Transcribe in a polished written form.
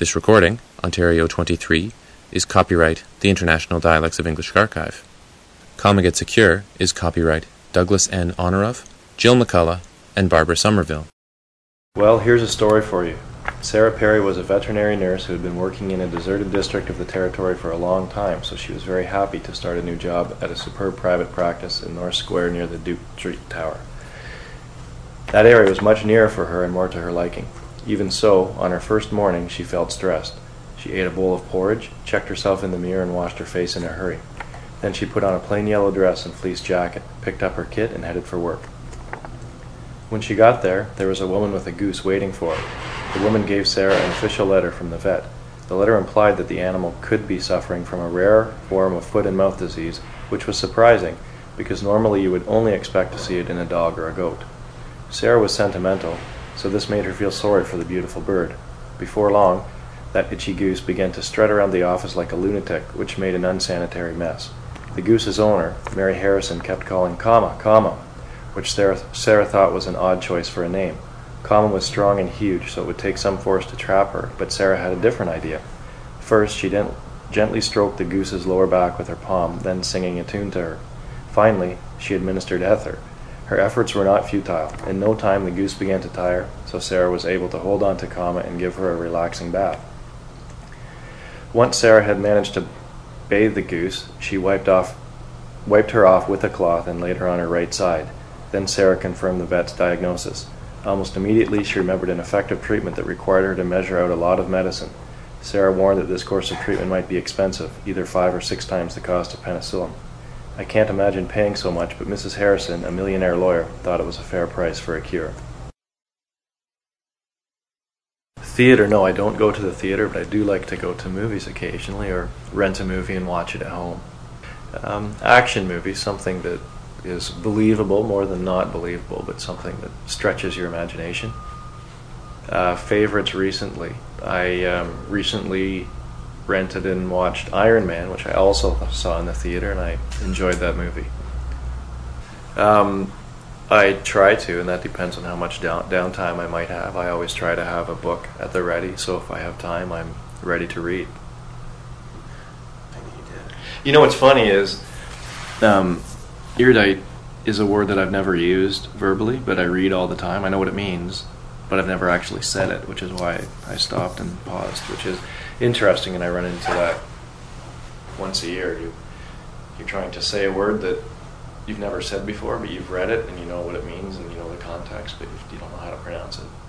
This recording, Ontario 23, is copyright the International Dialects of English Archive. Comic Secure is copyright Douglas N. Honorov, Jill McCullough, and Barbara Somerville. Well, here's a story for you. Sarah Perry was a veterinary nurse who had been working in a deserted district of the territory for a long time, so she was very happy to start a new job at a superb private practice in North Square near the Duke Street Tower. That area was much nearer for her and more to her liking. Even so, on her first morning, she felt stressed. She ate a bowl of porridge, checked herself in the mirror, and washed her face in a hurry. Then she put on a plain yellow dress and fleece jacket, picked up her kit, and headed for work. When she got there was a woman with a goose waiting for her. The woman gave Sarah an official letter from the vet. The letter implied that the animal could be suffering from a rare form of foot and mouth disease, which was surprising, because normally you would only expect to see it in a dog or a goat. Sarah was sentimental, so this made her feel sorry for the beautiful bird. Before long, that itchy goose began to strut around the office like a lunatic, which made an unsanitary mess. The goose's owner, Mary Harrison, kept calling Kama, Kama, which Sarah thought was an odd choice for a name. Kama was strong and huge, so it would take some force to trap her, but Sarah had a different idea. First, she gently stroked the goose's lower back with her palm, then singing a tune to her. Finally, she administered ether. Her efforts were not futile. In no time, the goose began to tire, so Sarah was able to hold on to Kama and give her a relaxing bath. Once Sarah had managed to bathe the goose, she wiped her off with a cloth and laid her on her right side. Then Sarah confirmed the vet's diagnosis. Almost immediately, she remembered an effective treatment that required her to measure out a lot of medicine. Sarah warned that this course of treatment might be expensive, either 5 or 6 times the cost of penicillin. I can't imagine paying so much, but Mrs. Harrison, a millionaire lawyer, thought it was a fair price for a cure. Theater, no, I don't go to the theater, but I do like to go to movies occasionally, or rent a movie and watch it at home. Action movies, something that is believable more than not believable, but something that stretches your imagination. Favorites recently. I recently rented and watched Iron Man, which I also saw in the theater, and I enjoyed that movie. I try to, and that depends on how much downtime I might have. I always try to have a book at the ready, so if I have time, I'm ready to read. You know what's funny is, erudite is a word that I've never used verbally, but I read all the time. I know what it means, but I've never actually said it, which is why I stopped and paused, which is interesting, and I run into that once a year. You're trying to say a word that you've never said before, but you've read it and you know what it means and you know the context, but you don't know how to pronounce it.